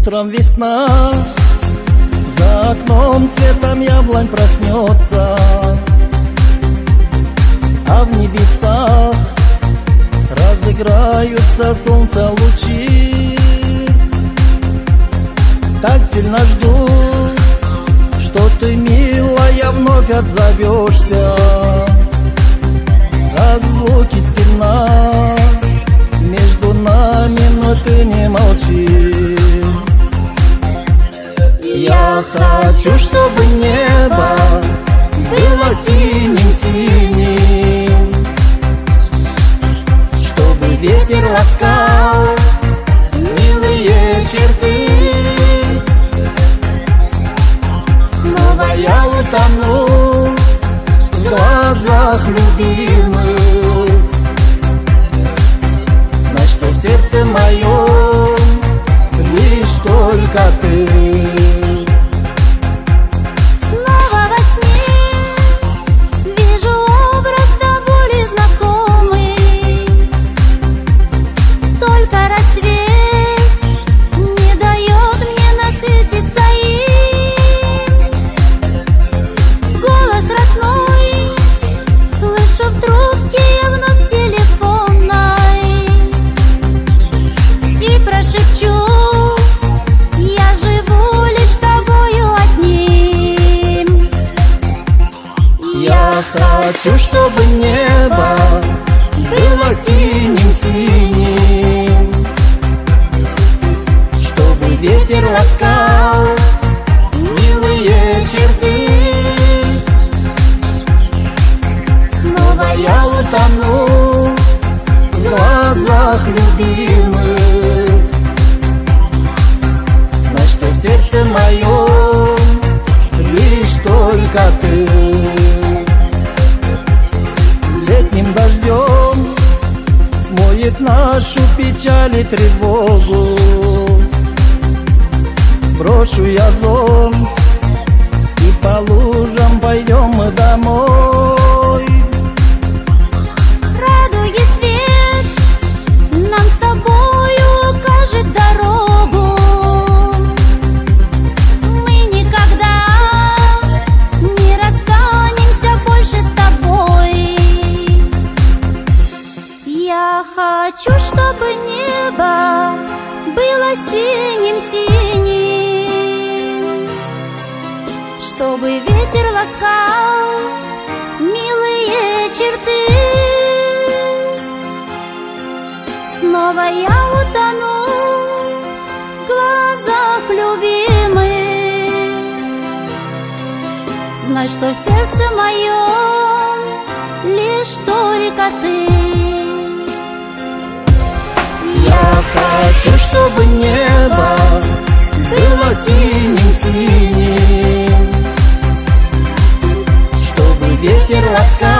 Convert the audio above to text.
Утром весна, за окном цветом яблонь проснется, а в небесах разыграются солнца лучи. Так сильно жду, что ты, милая, вновь отзовешься. Разлуки стена между нами, но ты не молчи. Я хочу, чтобы небо было синим-синим, чтобы ветер ласкал милые черты. Снова я утону в глазах любимых. Знай, что в сердце моем лишь только ты. Хочу, чтобы небо было синим-синим, чтобы ветер ласкал милые черты. Снова я утону в глазах любимых. Знай, что в сердце моем лишь только ты. Летним дождем смоет нашу печаль и тревогу. Брошу я зонт, и по лужам пойдем мы домой. Радуги свет нам с тобою укажет дорогу. Мы никогда не расстанемся больше с тобой. Я хочу, чтобы небо было синим-синим, чтобы ветер ласкал милые черты. Снова я утону в глазах любимых. Знай, что в сердце моем лишь только ты. Я хочу, чтобы небо было синим-синим, чтобы ветер ласкал